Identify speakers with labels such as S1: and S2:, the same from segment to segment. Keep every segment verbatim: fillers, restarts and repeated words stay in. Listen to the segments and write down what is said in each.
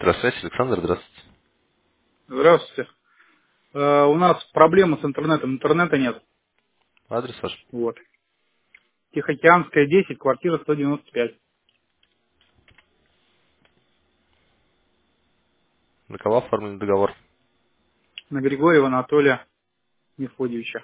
S1: Здравствуйте, Александр, здравствуйте.
S2: Здравствуйте. Э, у нас проблема с интернетом. Интернета нет.
S1: Адрес ваш.
S2: Вот. Тихоокеанская, десять, квартира сто девяносто пять.
S1: На кого оформлен договор?
S2: На Григорьева Анатолия Мефодьевича.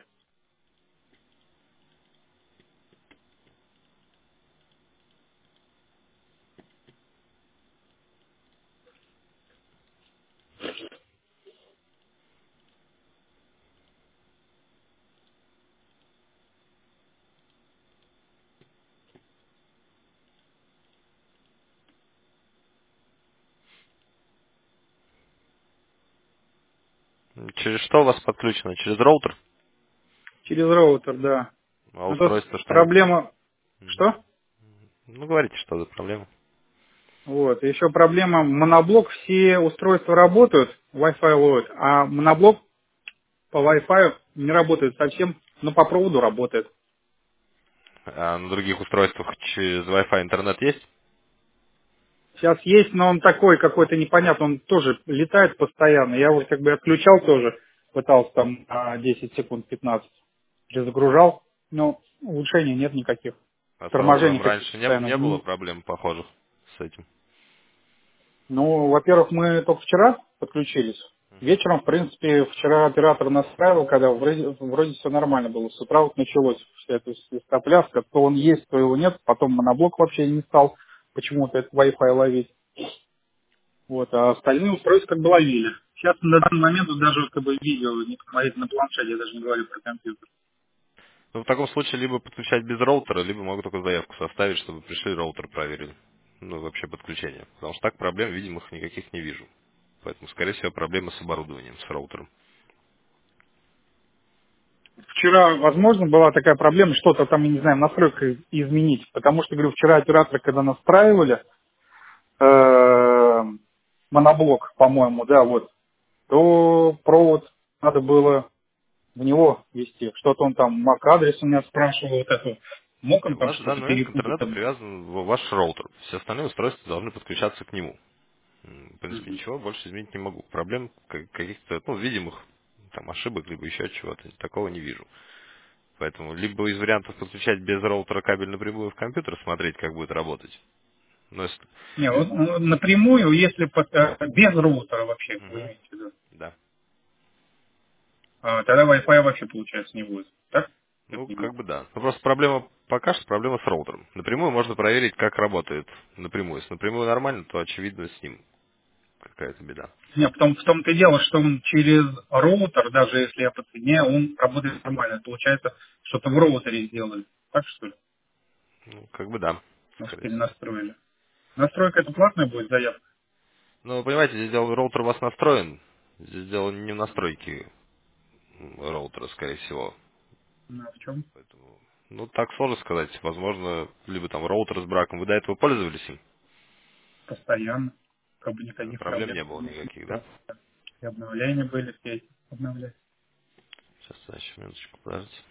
S1: Через что у вас подключено? Через роутер?
S2: Через роутер, да.
S1: А
S2: Ну, то
S1: устройство что?
S2: проблема...
S1: Мгм.
S2: Что?
S1: Ну, говорите, что за проблема.
S2: Вот. Еще проблема моноблок. Все устройства работают, Wi-Fi ловит, а моноблок по Wi-Fi не работает совсем, но по проводу работает.
S1: А на других устройствах через Wi-Fi интернет есть?
S2: Сейчас есть, но он такой какой-то непонятный, он тоже летает постоянно. Я вот как бы отключал тоже, пытался там на десять секунд, пятнадцать, перезагружал, но улучшений нет никаких.
S1: А с
S2: Торможения
S1: роутером
S2: какие-то
S1: раньше не,
S2: постоянно.
S1: не было
S2: М,
S1: проблем похожих с этим?
S2: Ну, во-первых, мы только вчера подключились. Вечером, в принципе, вчера оператор настраивал, когда вроде, вроде все нормально было. С утра вот началось вся эта свистопляска. То он есть, то его нет. Потом моноблок вообще не стал почему-то этот Wi-Fi ловить. Вот, а остальные устройства как бы ловили. Сейчас на данный момент вот даже вот как бы видео не посмотреть на планшете, я даже не говорю про компьютер.
S1: Ну, в таком случае либо подключать без роутера, либо могу только заявку составить, чтобы пришли роутер проверили. Ну, вообще подключение. Потому что так проблем видимых никаких не вижу. Поэтому, скорее всего, проблемы с оборудованием, с роутером.
S2: Вчера, возможно, была такая проблема, что-то там, я не знаю, в настройках изменить. Потому что, говорю, вчера операторы, когда настраивали э, моноблок, по-моему, да, вот, то провод надо было в него вести. Что-то он там, мак-адрес у меня спрашивал, вот это. Мог
S1: Не,
S2: он
S1: у
S2: там
S1: вас в
S2: что-то
S1: данный момент к
S2: перепутать?
S1: интернету привязан в- ваш роутер. Все остальные устройства должны подключаться к нему. М, В принципе,
S2: Мгм.
S1: ничего больше изменить не могу. Проблем ка- каких-то, ну, видимых там ошибок, либо еще чего-то, такого не вижу. Поэтому либо из вариантов подключать без роутера кабель напрямую в компьютер, смотреть, как будет работать. Но если...
S2: Не, вот, ну, напрямую, если под- э, без роутера вообще, вы
S1: Мгм.
S2: имеете в виду.
S1: Да.
S2: А, тогда Wi-Fi вообще, получается, не будет. Так? Я
S1: Ну,
S2: понимаю.
S1: как бы да. Ну, просто проблема, пока что проблема с роутером. Напрямую можно проверить, как работает напрямую. Если напрямую нормально, то, очевидно, с ним какая-то беда.
S2: Не, в, том, в том-то и дело, что он через роутер, даже если я по цене, он работает нормально. Получается, что-то в роутере сделали. Так что ли?
S1: Ну, как бы да,
S2: Может,
S1: скорее всего.
S2: перенастроили. Настройка это платная будет, заявка?
S1: Ну, вы понимаете, здесь дело, роутер у вас настроен. Здесь дело не в настройке м, роутера, скорее всего.
S2: Ну, а в чем?
S1: Поэтому, ну, так сложно сказать. Возможно, либо там роутер с браком. Вы до этого пользовались им?
S2: Постоянно. Как бы
S1: Э,
S2: никаких
S1: Проблем
S2: проблем.
S1: не было никаких, да?
S2: И обновления были все эти. Обновлять.
S1: Сейчас, значит, минуточку, подождите.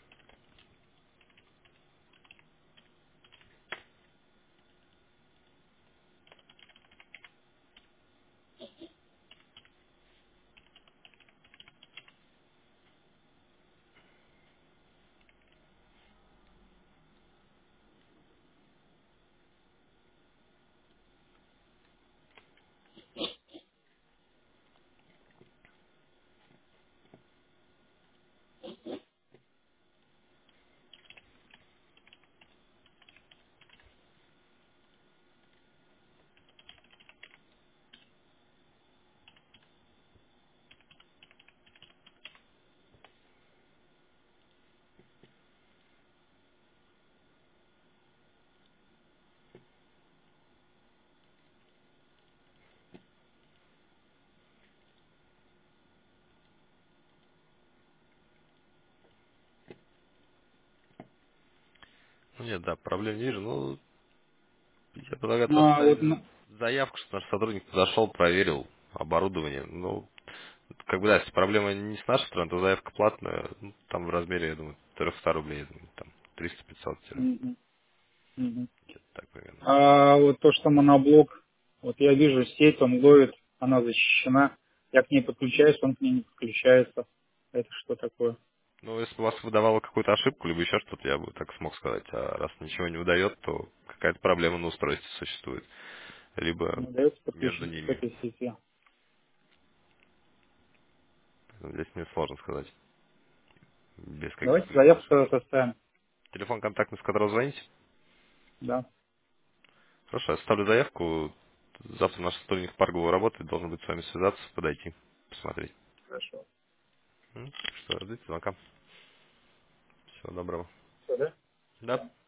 S1: Ну, нет, да, проблем не вижу. Ну, я предлагаю
S2: Ну,
S1: просто
S2: а вот,
S1: оставить
S2: ну,
S1: заявку, что наш сотрудник подошел, проверил оборудование. Ну, как бы, да, если проблема не с нашей стороны, то заявка платная. Ну, там в размере, я думаю, триста рублей, я думаю, там триста-пятьсот,
S2: мгм, мгм.
S1: где-то так примерно.
S2: А вот то, что моноблок. Вот я вижу сеть, он ловит, она защищена. Я к ней подключаюсь, он к ней не подключается. Это что такое?
S1: Ну, если бы у вас выдавало какую-то ошибку, либо еще что-то, я бы так смог сказать. А раз ничего не выдает, то какая-то проблема на устройстве существует. Либо
S2: Не удается
S1: между
S2: подключиться к
S1: ними.
S2: этой сети.
S1: Здесь мне сложно сказать. Без
S2: Давайте
S1: каких-либо
S2: заявку
S1: ошибок.
S2: тогда составим.
S1: Телефон контактный, с которого звоните?
S2: Да,
S1: Хорошо, я ставлю заявку. Завтра наш сотрудник Паргового работает, должен быть с вами связаться, подойти, посмотреть.
S2: хорошо.
S1: М, Что, ждите звонка. Всего доброго.
S2: Все, да?
S1: Да.